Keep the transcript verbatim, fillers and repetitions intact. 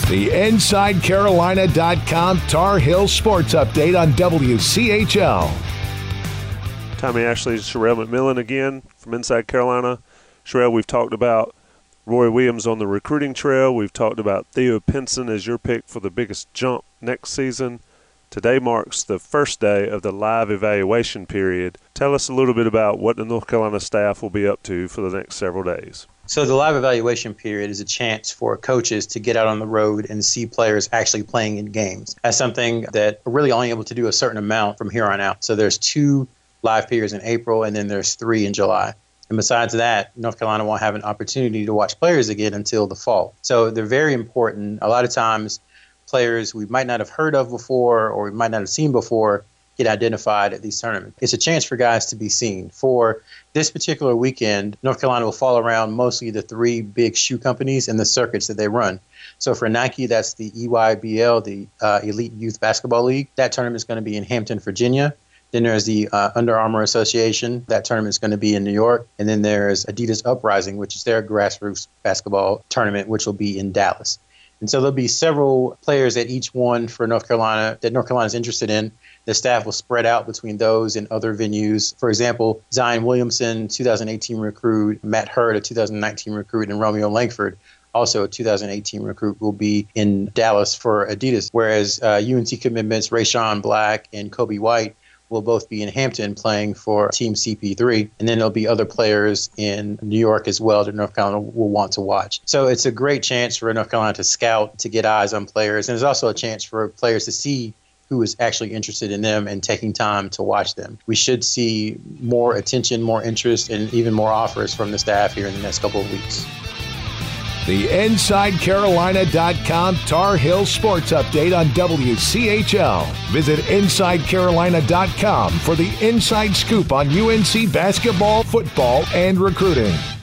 The Inside Carolina dot com Tar Heel Sports Update on W C H L. Tommy Ashley, Sherelle McMillan again from Inside Carolina. Sherelle, we've talked about Roy Williams on the recruiting trail. We've talked about Theo Pinson as your pick for the biggest jump next season. Today marks the first day of the live evaluation period. Tell us a little bit about what the North Carolina staff will be up to for the next several days. So the live evaluation period is a chance for coaches to get out on the road and see players actually playing in games. That's something that we're really only able to do a certain amount from here on out. So there's two live periods in April, and then there's three in July. And besides that, North Carolina won't have an opportunity to watch players again until the fall. So they're very important. A lot of times, players we might not have heard of before or we might not have seen before get identified at these tournaments. It's a chance for guys to be seen. For this particular weekend, North Carolina will fall around mostly the three big shoe companies and the circuits that they run. So for Nike, that's the E Y B L, the uh, Elite Youth Basketball League. That tournament is going to be in Hampton, Virginia. Then there's the uh, Under Armour Association. That tournament is going to be in New York. And then there's Adidas Uprising, which is their grassroots basketball tournament, which will be in Dallas. And so there'll be several players at each one for North Carolina that North Carolina is interested in. The staff will spread out between those and other venues. For example, Zion Williamson, two thousand eighteen recruit, Matt Hurd, a two thousand nineteen recruit, and Romeo Langford, also a two thousand eighteen recruit, will be in Dallas for Adidas, whereas uh, U N C commitments Rayshawn Black and Kobe White will both be in Hampton playing for Team C P three. And then there'll be other players in New York as well that North Carolina will want to watch. So it's a great chance for North Carolina to scout, to get eyes on players. And there's also a chance for players to see who is actually interested in them and taking time to watch them. We should see more attention, more interest, and even more offers from the staff here in the next couple of weeks. The Inside Carolina dot com Tar Heel Sports Update on W C H L. Visit Inside Carolina dot com for the inside scoop on U N C basketball, football, and recruiting.